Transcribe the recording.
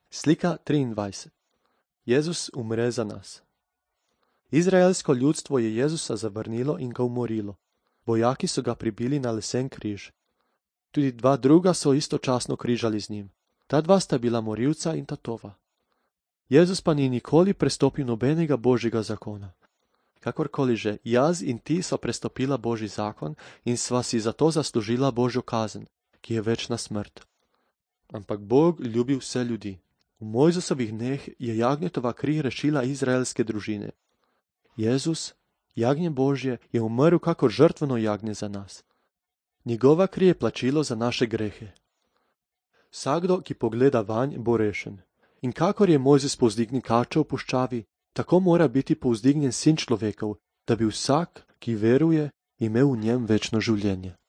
Slika 23. Jezus umre za nas. Izraelsko ljudstvo je Jezusa zavrnilo in ga umorilo. Vojaki so ga pribili na lesen križ. Tudi dva druga so istočasno križali z njim. Ta dva sta bila morilca in tatova. Jezus pa ni nikoli prestopil nobenega božjega zakona. Kakorkoli že, jaz in ti so prestopila božji zakon in sva si zato zaslužila božjo kazen, ki je večna smrt. Ampak Bog ljubi vse ljudi. V Mojzesovih dneh je jagnjetova kri rešila izraelske družine. Jezus, jagnje Božje, je umrl kakor žrtveno jagnje za nas. Njegova kri je plačilo za naše grehe. Vsakdo, ki pogleda vanj, bo rešen. In kakor je Mojzes povzdignil kačo v puščavi, tako mora biti povzdignjen sin človekov, da bi vsak, ki veruje, imel v njem večno življenje.